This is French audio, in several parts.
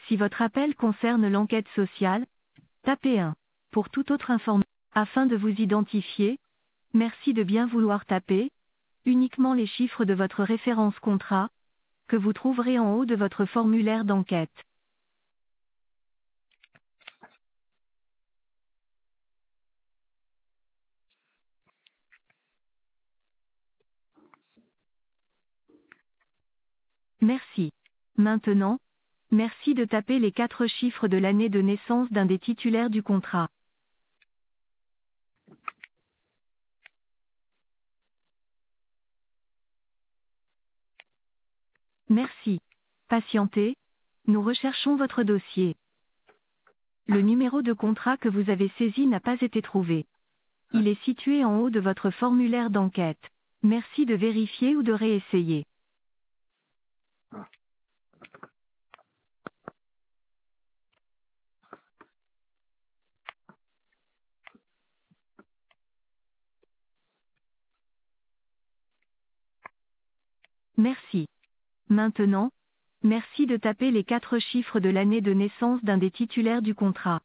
Si votre appel concerne l'enquête sociale, tapez 1. Pour toute autre information, afin de vous identifier, merci de bien vouloir taper uniquement les chiffres de votre référence contrat, que vous trouverez en haut de votre formulaire d'enquête. Merci. Maintenant, merci de taper les 4 chiffres de l'année de naissance d'un des titulaires du contrat. Merci. Patientez, nous recherchons votre dossier. Le numéro de contrat que vous avez saisi n'a pas été trouvé. Il est situé en haut de votre formulaire d'enquête. Merci de vérifier ou de réessayer. Merci. Maintenant, merci de taper les 4 chiffres de l'année de naissance d'un des titulaires du contrat.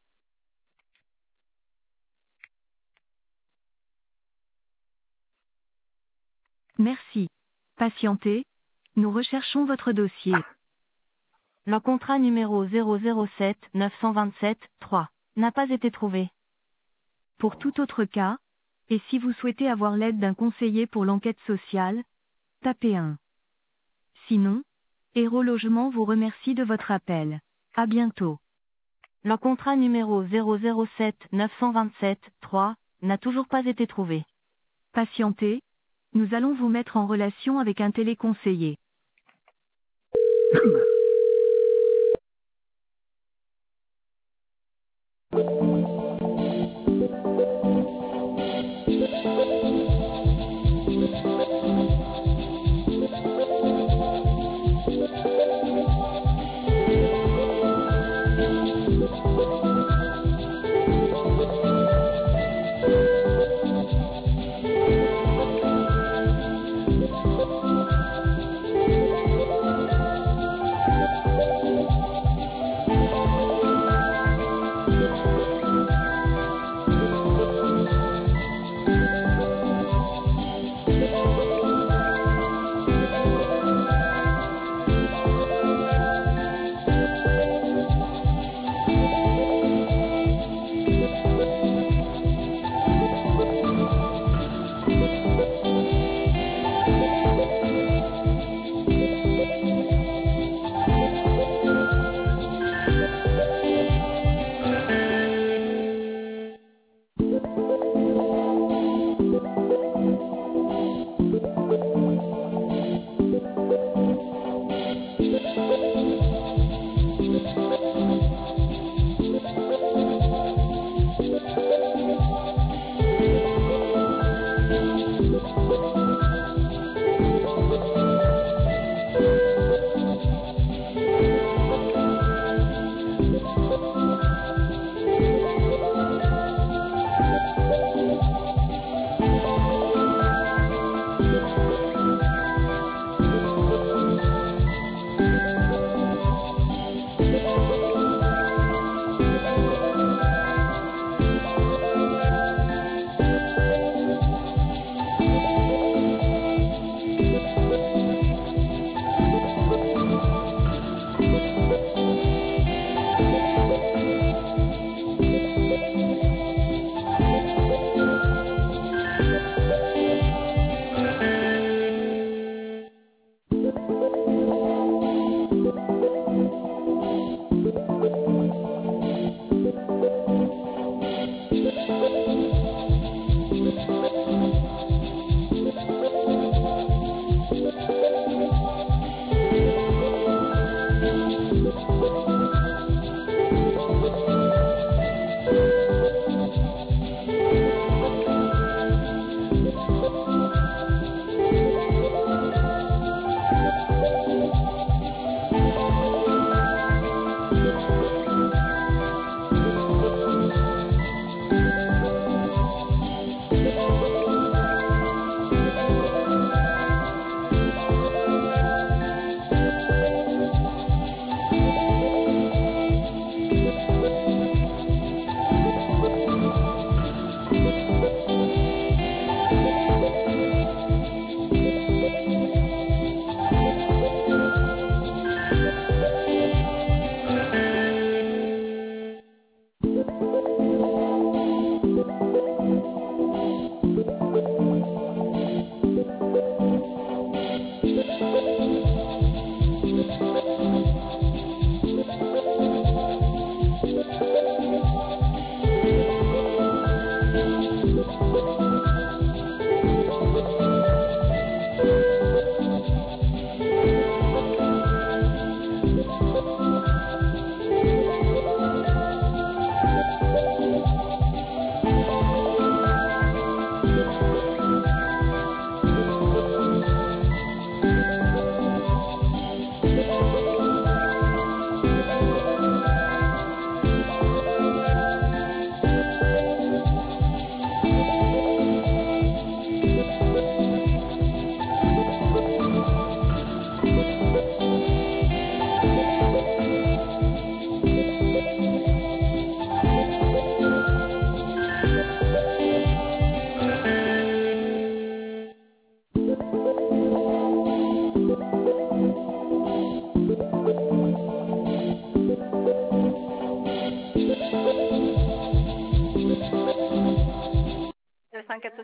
Merci. Patientez, nous recherchons votre dossier. Le contrat numéro 007 927 3 n'a pas été trouvé. Pour tout autre cas, et si vous souhaitez avoir l'aide d'un conseiller pour l'enquête sociale, tapez 1. Sinon, Héros Logement vous remercie de votre appel. À bientôt. Le contrat numéro 007 927 3 n'a toujours pas été trouvé. Patientez, nous allons vous mettre en relation avec un téléconseiller.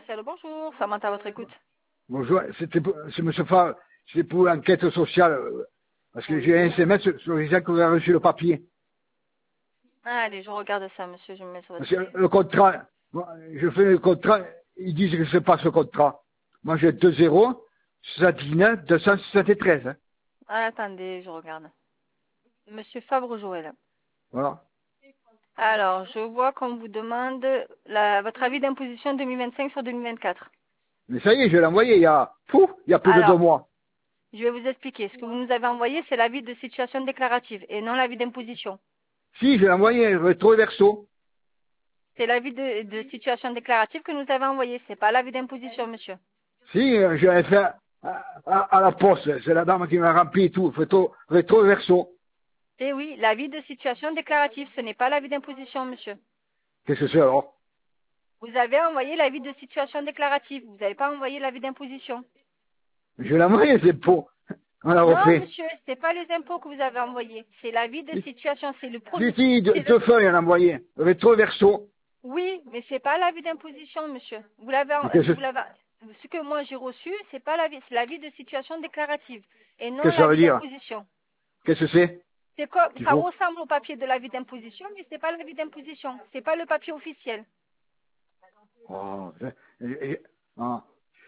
sociale, bonjour. Samantha, à votre écoute. Bonjour, c'est monsieur Favre, c'est pour l'enquête sociale, parce que j'ai un SMS sur les gens qui ont reçu le papier. Allez, je regarde ça, monsieur, je me mets sur votre Parce que dossier. le contrat, moi, je fais le contrat, ils disent que c'est pas ce contrat. Moi j'ai 2-0, 79, 273, hein. Ah, attendez, je regarde. Monsieur Fabre Joël. Voilà. Alors, je vois qu'on vous demande votre avis d'imposition 2025 sur 2024. Mais ça y est, je l'ai envoyé il y a plus de 2 Alors, mois. je vais vous expliquer. Ce que vous nous avez envoyé, c'est l'avis de situation déclarative et non l'avis d'imposition. Si, je l'ai envoyé, rétro et verso. C'est l'avis de situation déclarative que nous avez envoyé. C'est pas l'avis d'imposition, monsieur. Si, je l'ai fait à la poste, c'est la dame qui m'a rempli et tout, rétro et verso. Eh oui, l'avis de situation déclarative, ce n'est pas l'avis d'imposition, monsieur. Qu'est-ce que c'est alors? Vous avez envoyé l'avis de situation déclarative. Vous n'avez pas envoyé l'avis d'imposition. Je l'ai envoyé, c'est pour. On l'a Non, refait. monsieur, c'est pas les impôts que vous avez envoyés. C'est l'avis de situation. C'est le produit. Si, deux feuilles, on l'a envoyé. Rétro et verso. Oui, mais c'est pas l'avis d'imposition, monsieur. Vous l'avez, ce que moi j'ai reçu, c'est pas l'avis, c'est l'avis de situation déclarative et non Qu'est-ce que ça veut l'avis dire? d'imposition. Qu'est-ce que c'est? C'est comme, Qu'il ça faut ressemble au papier de l'avis d'imposition, mais c'est pas l'avis d'imposition. C'est pas le papier officiel. Oh, ah,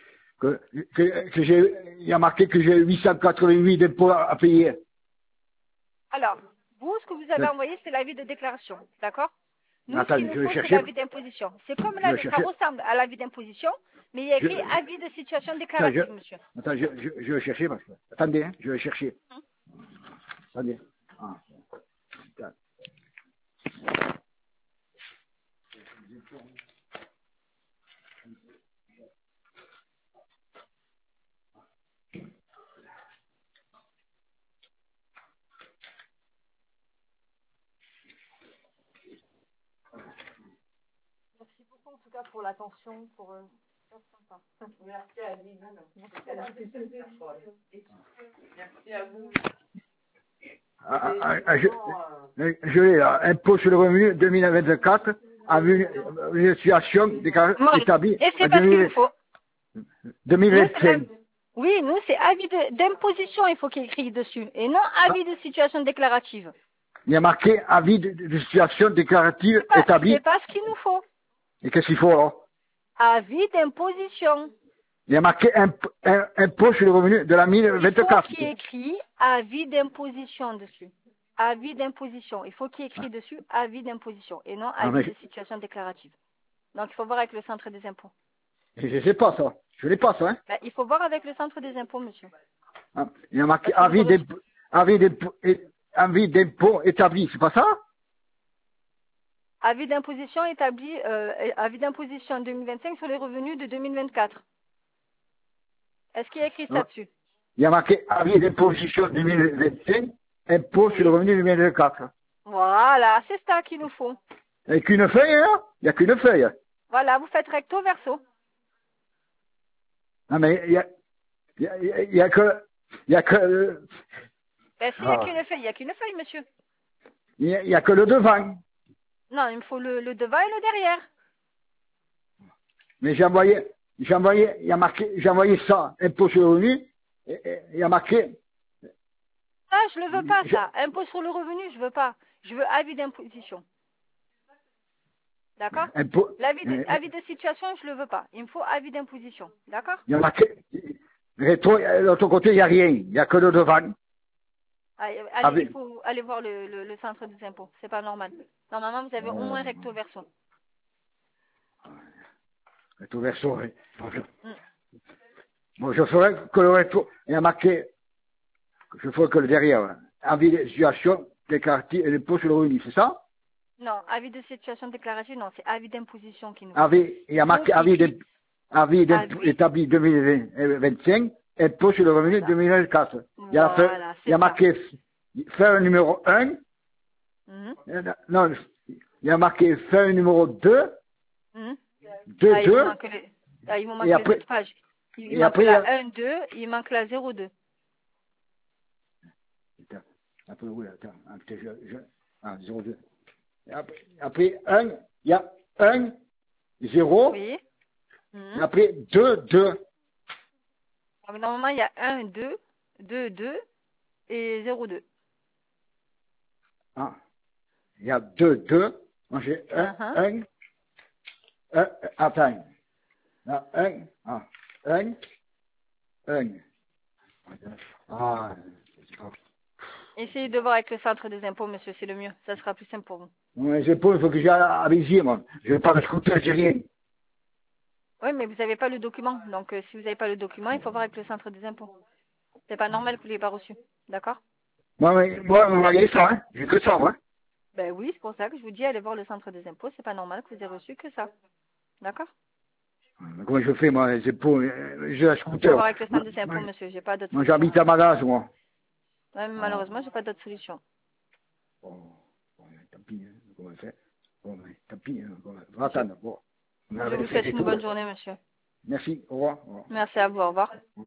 il y a marqué que j'ai 888 d'impôts à payer. Alors, vous, ce que vous avez envoyé, c'est l'avis de déclaration, d'accord? Nous, ce Attends, qu'il nous je vais faut, c'est chercher. l'avis d'imposition. C'est comme Je vais ça chercher. ressemble à l'avis d'imposition, mais il y a écrit Je- avis de situation Attends, déclarative, monsieur. je vais chercher. Attendez, hein, je vais chercher. Attendez. Ah, attends. Merci beaucoup en tout cas pour l'attention, pour sympa. Merci à vous. Merci à vous. Je l'ai là. Impôt sur le revenu 2024, à une situation établie Et c'est en pas ce qu'il nous faut. 2025. Oui, nous, c'est avis d'imposition, il faut qu'il y ait écrit dessus, et non avis de situation déclarative. Il y a marqué avis de situation déclarative établie. C'est pas ce qu'il nous faut. Et qu'est-ce qu'il faut alors? Avis d'imposition. Il y a marqué impôt sur le revenu de la Il 2024. faut qu'il y ait écrit avis d'imposition dessus. Avis d'imposition. Il faut qu'il y ait écrit dessus avis d'imposition, et non avis de situation déclarative. Donc, il faut voir avec le centre des impôts. Je ne sais pas ça. Je l'ai pas ça, hein. Ben, il faut voir avec le centre des impôts, monsieur. Il y a marqué avis d'impôt établi, c'est pas ça? Avis d'imposition établi, avis d'imposition 2025 sur les revenus de 2024. Est-ce qu'il y a écrit ça dessus? Il y a marqué avis d'imposition 2025, impôt sur le revenu 2024. Voilà, c'est ça qu'il nous faut. Avec une feuille, hein? Il n'y a qu'une feuille. Voilà, vous faites recto verso. Non, mais il y a que, Ben, s'il n'y a qu'une feuille, il n'y a qu'une feuille, monsieur. il y a que le devant. Non, il me faut le devant et le derrière. Mais j'ai envoyé, il y a marqué, j'ai envoyé ça, impôt sur le revenu, et il y a marqué. Ça, je le veux pas, ça. Impôt sur le revenu, je veux pas. Je veux avis d'imposition. D'accord? Avis de situation, je le veux pas. Il me faut avis d'imposition. D'accord? Il y a marqué, rétro, de l'autre côté, il n'y a rien. Il n'y a que le devant. Allez, il faut aller voir le centre des impôts. C'est pas normal. Normalement, vous avez au moins recto verso. Recto verso, oui. Bon, je ferai que le rétro, il y a marqué, je ferai que le derrière. Avis de situation déclarative et l'impôt sur le revenu, c'est ça? Non, avis de situation déclarative, non, c'est avis d'imposition qui nous. Il y a marqué avis établi 2025, impôt sur le revenu 2024. Voilà, il y a marqué faire numéro 1. Non, il y a marqué faire numéro 2. 2. Il me manque les autres pages. Il manque la 1, 2, il manque la 02. Après, oui, attends, 02. Après 1, il y a 1, 0. Oui. Et après, 2, 2. Donc, normalement, il y a 1, 2, 2, 2 et 0, 2. Ah. Il y a 2, 2. Moi, j'ai 1, 1. Attends. 1, 1, 1. Ah. Essayez de voir avec le centre des impôts, monsieur, c'est le mieux. Ça sera plus simple pour vous. Les impôts, il faut que j'aille à Béziers, moi. Je vais pas me scooter, j'ai rien. Oui, mais vous n'avez pas le document. Donc, si vous n'avez pas le document, il faut voir avec le centre des impôts. C'est pas normal que vous ne l'ayez pas reçu. D'accord? Moi, vous voyez ça, hein. J'ai que ça, moi. Ben oui, c'est pour ça que je vous dis, allez voir le centre des impôts. C'est pas normal que vous ayez reçu que ça. D'accord? Comment je fais, moi, les impôts? J'ai un Il faut scooter. voir avec le centre des impôts, monsieur. J'ai pas d'autre Moi, solution. j'habite à Magas, moi. Ouais, mais malheureusement, j'ai pas d'autre solution. Bon, tant pis, hein, comment on fait. Bon, tant pis, hein, on va attendre. Bon. Je vous souhaite une bonne journée, monsieur. Merci, au revoir. Au revoir. Merci à vous, au revoir.